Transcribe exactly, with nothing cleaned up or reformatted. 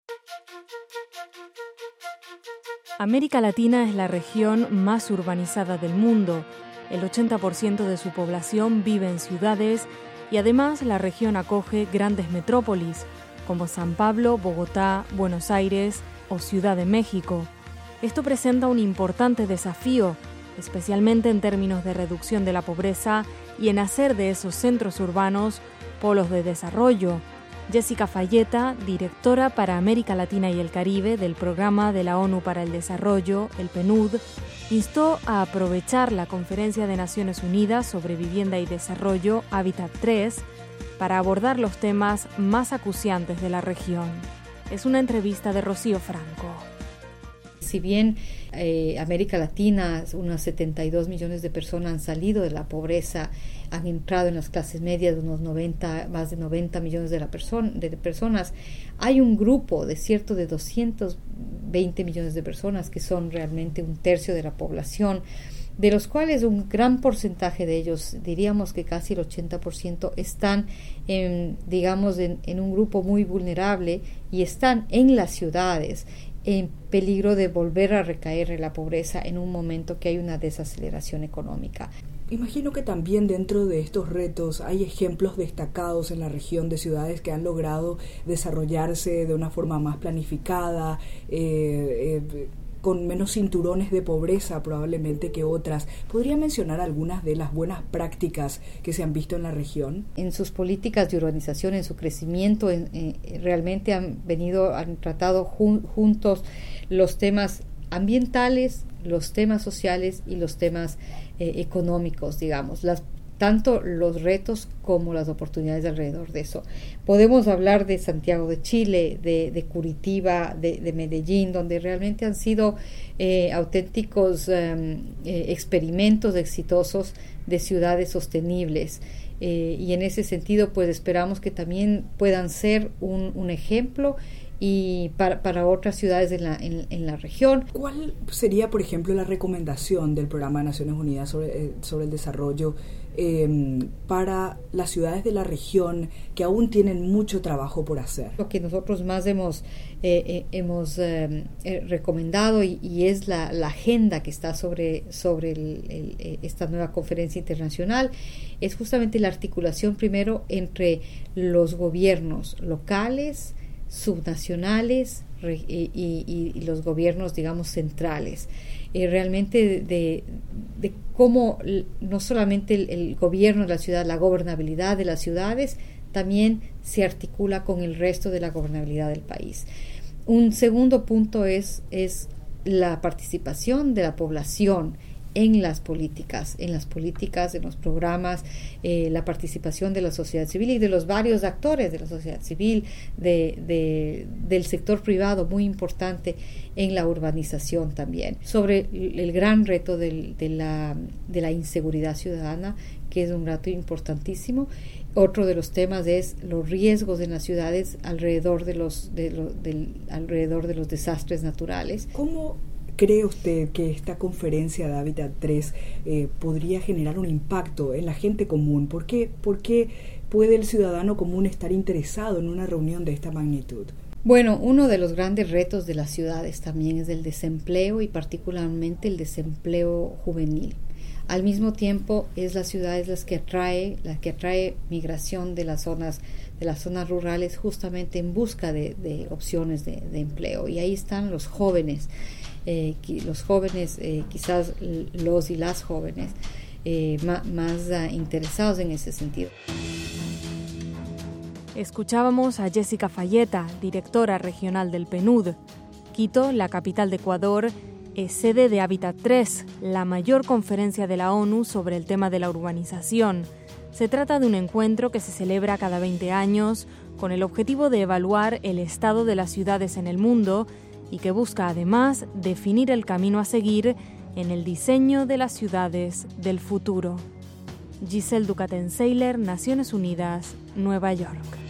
América Latina es la región más urbanizada del mundo. El ochenta por ciento de su población vive en ciudades y además la región acoge grandes metrópolis como San Pablo, Bogotá, Buenos Aires o Ciudad de México. Esto presenta un importante desafío, especialmente en términos de reducción de la pobreza y en hacer de esos centros urbanos polos de desarrollo. Jessica Falletta, directora para América Latina y el Caribe del Programa de la ONU para el Desarrollo, el P N U D, instó a aprovechar la Conferencia de Naciones Unidas sobre Vivienda y Desarrollo, Hábitat tres, para abordar los temas más acuciantes de la región. Es una entrevista de Rocío Franco. Si bien eh, América Latina, unos setenta y dos millones de personas han salido de la pobreza, han entrado en las clases medias, unos noventa, más de noventa millones de, la perso- de personas, hay un grupo de cierto de doscientos veinte millones de personas que son realmente un tercio de la población, de los cuales un gran porcentaje de ellos, diríamos que casi el ochenta por ciento, están en, digamos, en, en un grupo muy vulnerable y están en las ciudades, en peligro de volver a recaer en la pobreza en un momento que hay una desaceleración económica. Imagino que también dentro de estos retos hay ejemplos destacados en la región de ciudades que han logrado desarrollarse de una forma más planificada, eh, eh, con menos cinturones de pobreza probablemente que otras. ¿Podría mencionar algunas de las buenas prácticas que se han visto en la región? En sus políticas de urbanización, en su crecimiento, en, eh, realmente han venido, han tratado jun, juntos los temas ambientales, los temas sociales y los temas eh, económicos, digamos, las tanto los retos como las oportunidades alrededor de eso. Podemos hablar de Santiago de Chile, de, de Curitiba, de, de Medellín, donde realmente han sido eh, auténticos eh, eh, experimentos exitosos de ciudades sostenibles. Eh, y en ese sentido, pues esperamos que también puedan ser un, un ejemplo y para, para otras ciudades en la, en, en la región. ¿Cuál sería, por ejemplo, la recomendación del Programa de Naciones Unidas sobre, sobre el desarrollo eh, para las ciudades de la región que aún tienen mucho trabajo por hacer? Lo que nosotros más hemos, eh, eh, hemos eh, eh, recomendado y, y es la, la agenda que está sobre, sobre el, el, esta nueva conferencia internacional, es justamente la articulación primero entre los gobiernos locales, subnacionales y, y, y los gobiernos, digamos, centrales. Eh, realmente de, de, de cómo no solamente el, el gobierno de la ciudad, la gobernabilidad de las ciudades, también se articula con el resto de la gobernabilidad del país. Un segundo punto es, es la participación de la población en las políticas, en las políticas, en los programas, eh, la participación de la sociedad civil y de los varios actores de la sociedad civil, de, de, del sector privado, muy importante en la urbanización también. Sobre el gran reto del, de, la, de la inseguridad ciudadana, que es un reto importantísimo. Otro de los temas es los riesgos en las ciudades alrededor de los, de lo, del, alrededor de los desastres naturales. ¿Cómo cree usted que esta conferencia de Hábitat tres eh, podría generar un impacto en la gente común? ¿Por qué, ¿Por qué puede el ciudadano común estar interesado en una reunión de esta magnitud? Bueno, uno de los grandes retos de las ciudades también es el desempleo y particularmente el desempleo juvenil. Al mismo tiempo es las ciudades las que atrae, las que atrae migración de las zonas, de las zonas rurales justamente en busca de, de opciones de, de empleo. Y ahí están los jóvenes. Eh, los jóvenes, eh, quizás los y las jóvenes eh, más, más uh, interesados en ese sentido. Escuchábamos a Jessica Falletta, directora regional del P N U D. Quito, la capital de Ecuador, es sede de Hábitat tres, la mayor conferencia de la ONU sobre el tema de la urbanización. Se trata de un encuentro que se celebra cada veinte años con el objetivo de evaluar el estado de las ciudades en el mundo y que busca además definir el camino a seguir en el diseño de las ciudades del futuro. Giselle Ducaten-Seiler, Naciones Unidas, Nueva York.